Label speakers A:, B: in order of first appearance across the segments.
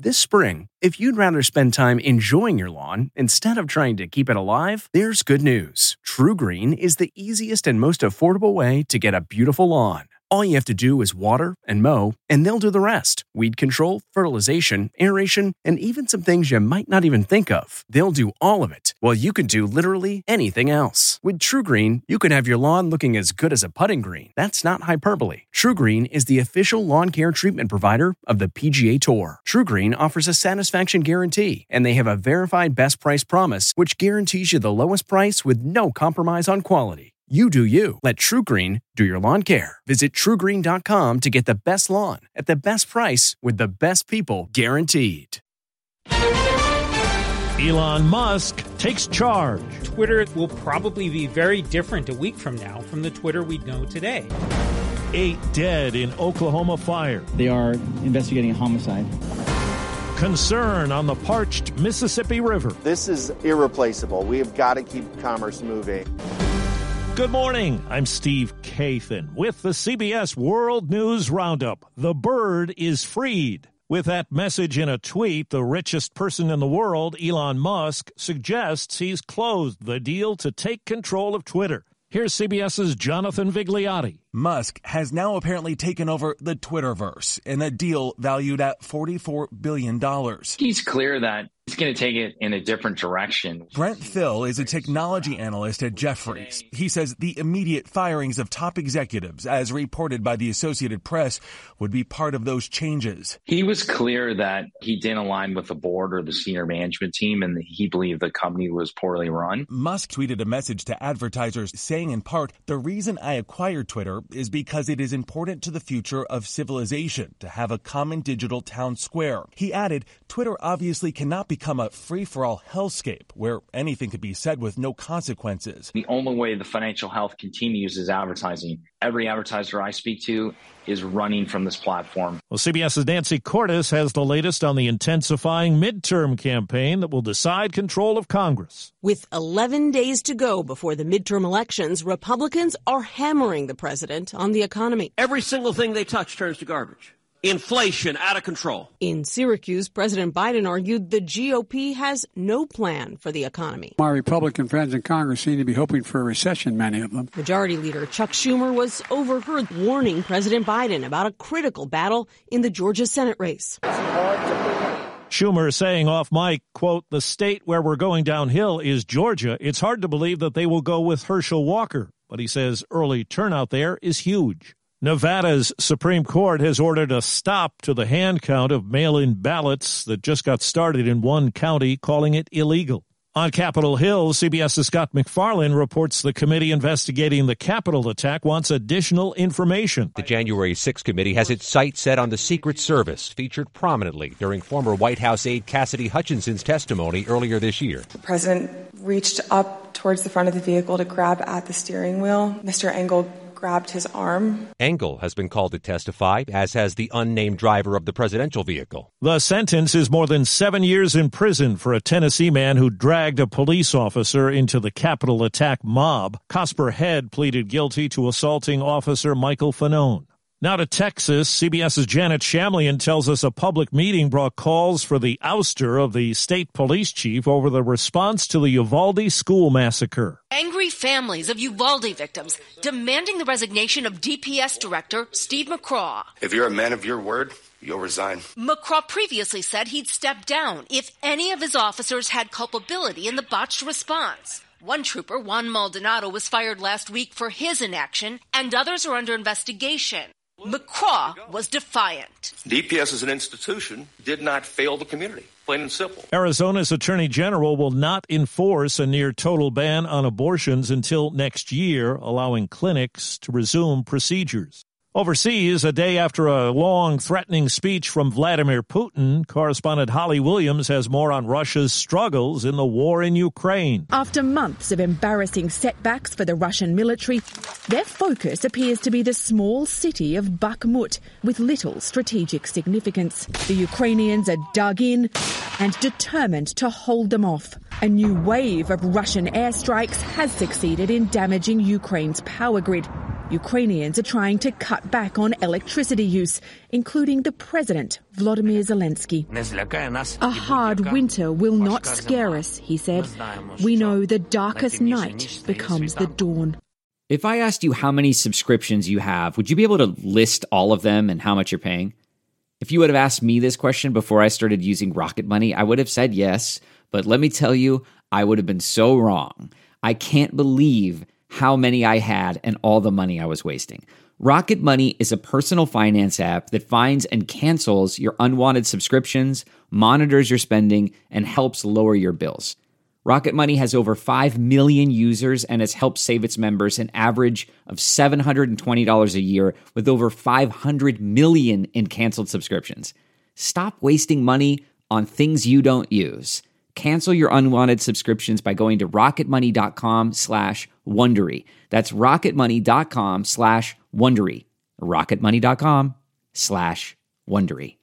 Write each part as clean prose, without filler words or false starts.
A: This spring, if you'd rather spend time enjoying your lawn instead of trying to keep it alive, there's good news. TruGreen is the easiest and most affordable way to get a beautiful lawn. All you have to do is water and mow, and they'll do the rest. Weed control, fertilization, aeration, and even some things you might not even think of. They'll do all of it, while you can do literally anything else. With TruGreen, you can have your lawn looking as good as a putting green. That's not hyperbole. TruGreen is the official lawn care treatment provider of the PGA Tour. TruGreen offers a satisfaction guarantee, and they have a verified best price promise, which guarantees you the lowest price with no compromise on quality. You do you. Let TruGreen do your lawn care. Visit TruGreen.com to get the best lawn at the best price with the best people guaranteed.
B: Elon Musk takes charge.
C: Twitter will probably be very different a week from now from the Twitter we know today.
B: 8 dead in Oklahoma fire.
D: They are investigating a homicide.
B: Concern on the parched Mississippi River.
E: This is irreplaceable. We have got to keep commerce moving.
B: Good morning. I'm Steve Kathan with the CBS World News Roundup. The bird is freed. With that message in a tweet, the richest person in the world, Elon Musk, suggests he's closed the deal to take control of Twitter. Here's CBS's Jonathan Vigliotti.
F: Musk has now apparently taken over the Twitterverse in a deal valued at $44 billion.
G: He's clear that he's going to take it in a different direction.
F: Brent Thill is a technology analyst at Jefferies. He says the immediate firings of top executives, as reported by the Associated Press, would be part of those changes.
G: He was clear that he didn't align with the board or the senior management team, and he believed the company was poorly run.
F: Musk tweeted a message to advertisers saying, in part, "The reason I acquired Twitter is because it is important to the future of civilization to have a common digital town square." He added, "Twitter obviously cannot become a free-for-all hellscape where anything could be said with no consequences."
G: The only way the financial health continues is advertising. Every advertiser I speak to is running from this platform.
B: Well, CBS's Nancy Cordes has the latest on the intensifying midterm campaign that will decide control of Congress.
H: With 11 days to go before the midterm elections, Republicans are hammering the president on the economy.
I: Every single thing they touch turns to garbage. Inflation out of control.
H: In Syracuse, President Biden argued the GOP has no plan for the economy.
J: My Republican friends in Congress seem to be hoping for a recession, many of them.
H: Majority Leader Chuck Schumer was overheard warning President Biden about a critical battle in the Georgia Senate race.
B: Schumer saying off mic, quote, "The state where we're going downhill is Georgia. It's hard to believe that they will go with Herschel Walker." But he says early turnout there is huge. Nevada's Supreme Court has ordered a stop to the hand count of mail-in ballots that just got started in one county, calling it illegal. On Capitol Hill, CBS's Scott MacFarlane reports the committee investigating the Capitol attack wants additional information.
K: The January 6th committee has its sights set on the Secret Service, featured prominently during former White House aide Cassidy Hutchinson's testimony earlier this year.
L: The president reached up towards the front of the vehicle to grab at the steering wheel. Mr. Engel grabbed his arm.
K: Engel has been called to testify, as has the unnamed driver of the presidential vehicle.
B: The sentence is more than 7 years in prison for a Tennessee man who dragged a police officer into the Capitol attack mob. Cosper Head pleaded guilty to assaulting Officer Michael Fanone. Now to Texas, CBS's Janet Shamlian tells us a public meeting brought calls for the ouster of the state police chief over the response to the Uvalde school massacre.
M: Angry families of Uvalde victims demanding the resignation of DPS director Steve McCraw.
N: If you're a man of your word, you'll resign.
M: McCraw previously said he'd step down if any of his officers had culpability in the botched response. One trooper, Juan Maldonado, was fired last week for his inaction, and others are under investigation. McCraw was defiant.
N: DPS as an institution did not fail the community, plain and simple.
B: Arizona's Attorney General will not enforce a near-total ban on abortions until next year, allowing clinics to resume procedures. Overseas, a day after a long, threatening speech from Vladimir Putin, correspondent Holly Williams has more on Russia's struggles in the war in Ukraine.
O: After months of embarrassing setbacks for the Russian military, their focus appears to be the small city of Bakhmut, with little strategic significance. The Ukrainians are dug in and determined to hold them off. A new wave of Russian airstrikes has succeeded in damaging Ukraine's power grid, Ukrainians are trying to cut back on electricity use, including the president, Volodymyr Zelensky. A hard winter will not scare us, he said. We know the darkest night becomes the dawn.
P: If I asked you how many subscriptions you have, would you be able to list all of them and how much you're paying? If you would have asked me this question before I started using Rocket Money, I would have said yes. But let me tell you, I would have been so wrong. I can't believe how many I had and all the money I was wasting. Rocket Money is a personal finance app that finds and cancels your unwanted subscriptions, monitors your spending, and helps lower your bills. Rocket Money has over 5 million users and has helped save its members an average of $720 a year with over 500 million in canceled subscriptions. Stop wasting money on things you don't use. Cancel your unwanted subscriptions by going to rocketmoney.com/Wondery. That's rocketmoney.com/Wondery. rocketmoney.com/Wondery.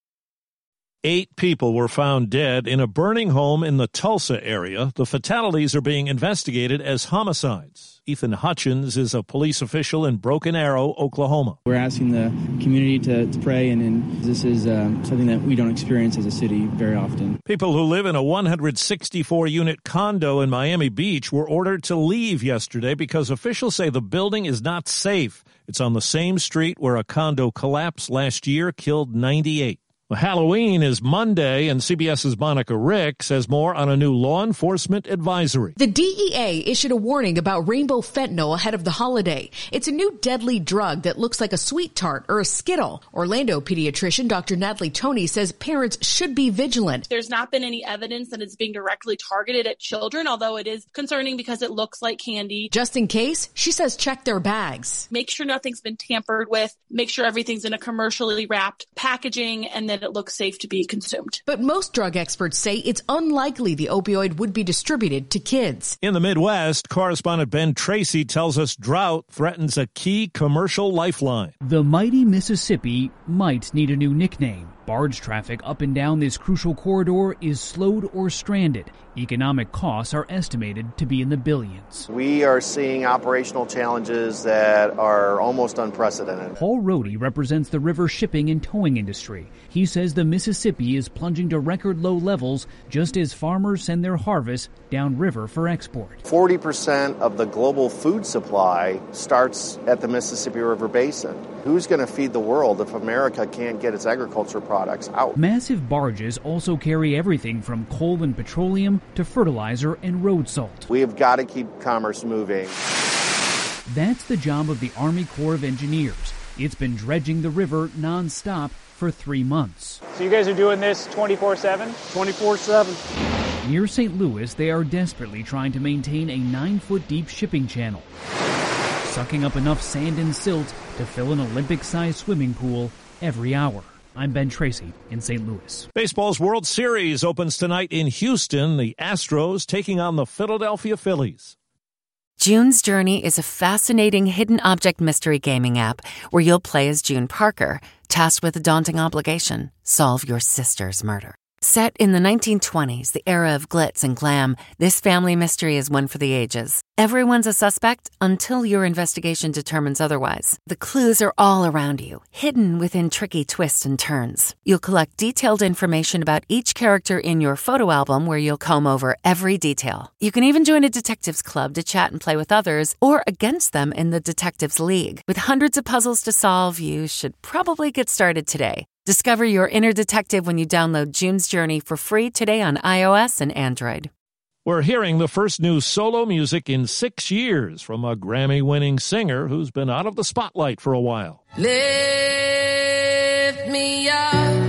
B: 8 people were found dead in a burning home in the Tulsa area. The fatalities are being investigated as homicides. Ethan Hutchins is a police official in Broken Arrow, Oklahoma.
D: We're asking the community to pray, and this is something that we don't experience as a city very often.
B: People who live in a 164-unit condo in Miami Beach were ordered to leave yesterday because officials say the building is not safe. It's on the same street where a condo collapsed last year, killed 98. Well, Halloween is Monday, and CBS's Monica Rick says more on a new law enforcement advisory.
Q: The DEA issued a warning about rainbow fentanyl ahead of the holiday. It's a new deadly drug that looks like a sweet tart or a Skittle. Orlando pediatrician Dr. Natalie Toney says parents should be vigilant.
R: There's not been any evidence that it's being directly targeted at children, although it is concerning because it looks like candy.
Q: Just in case, she says check their bags.
R: Make sure nothing's been tampered with. Make sure everything's in a commercially wrapped packaging and that it looks safe to be consumed.
Q: But most drug experts say it's unlikely the opioid would be distributed to kids.
B: In the Midwest, correspondent Ben Tracy tells us drought threatens a key commercial lifeline.
S: The mighty Mississippi might need a new nickname. Barge traffic up and down this crucial corridor is slowed or stranded. Economic costs are estimated to be in the billions.
E: We are seeing operational challenges that are almost unprecedented.
S: Paul Rohde represents the river shipping and towing industry. He says the Mississippi is plunging to record low levels just as farmers send their harvests downriver for export.
E: 40% of the global food supply starts at the Mississippi River Basin. Who's going to feed the world if America can't get its agriculture products out?
S: Massive barges also carry everything from coal and petroleum to fertilizer and road salt.
E: We have got to keep commerce moving.
S: That's the job of the Army Corps of Engineers. It's been dredging the river nonstop for 3 months.
T: So you guys are doing this 24/7?
U: 24/7.
S: Near St. Louis, they are desperately trying to maintain a 9-foot deep shipping channel, sucking up enough sand and silt to fill an Olympic-sized swimming pool every hour. I'm Ben Tracy in St. Louis.
B: Baseball's World Series opens tonight in Houston. The Astros taking on the Philadelphia Phillies.
V: June's Journey is a fascinating hidden object mystery gaming app where you'll play as June Parker, tasked with a daunting obligation: solve your sister's murder. Set in the 1920s, the era of glitz and glam, this family mystery is one for the ages. Everyone's a suspect until your investigation determines otherwise. The clues are all around you, hidden within tricky twists and turns. You'll collect detailed information about each character in your photo album where you'll comb over every detail. You can even join a detectives club to chat and play with others or against them in the Detectives League. With hundreds of puzzles to solve, you should probably get started today. Discover your inner detective when you download June's Journey for free today on iOS and Android.
B: We're hearing the first new solo music in 6 years from a Grammy-winning singer who's been out of the spotlight for a while.
W: Lift me up,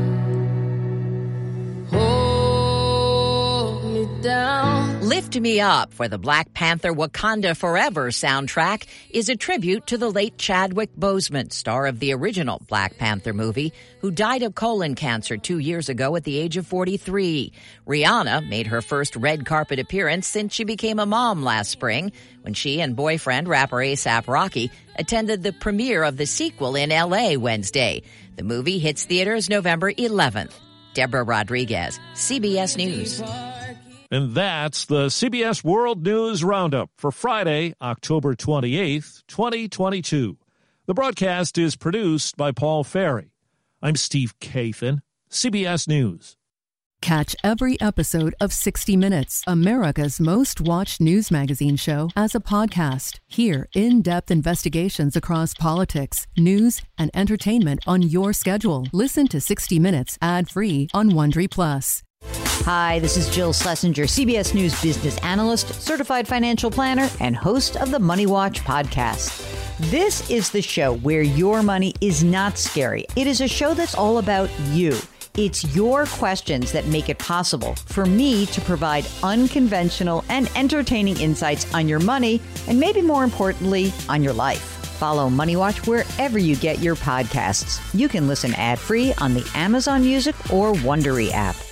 W: hold me down.
X: Lift Me Up for the Black Panther Wakanda Forever soundtrack is a tribute to the late Chadwick Boseman, star of the original Black Panther movie, who died of colon cancer 2 years ago at the age of 43. Rihanna made her first red carpet appearance since she became a mom last spring when she and boyfriend rapper A$AP Rocky attended the premiere of the sequel in L.A. Wednesday. The movie hits theaters November 11th. Deborah Rodriguez, CBS News.
B: And that's the CBS World News Roundup for Friday, October 28th, 2022. The broadcast is produced by Paul Ferry. I'm Steve Kathan, CBS News.
A: Catch every episode of 60 Minutes, America's most watched news magazine show, as a podcast. Hear in-depth investigations across politics, news, and entertainment on your schedule. Listen to 60 Minutes ad-free on Wondery Plus.
C: Hi, this is Jill Schlesinger, CBS News business analyst, certified financial planner, and host of the Money Watch podcast. This is the show where your money is not scary. It is a show that's all about you. It's your questions that make it possible for me to provide unconventional and entertaining insights on your money, and maybe more importantly, on your life. Follow Money Watch wherever you get your podcasts. You can listen ad-free on the Amazon Music or Wondery app.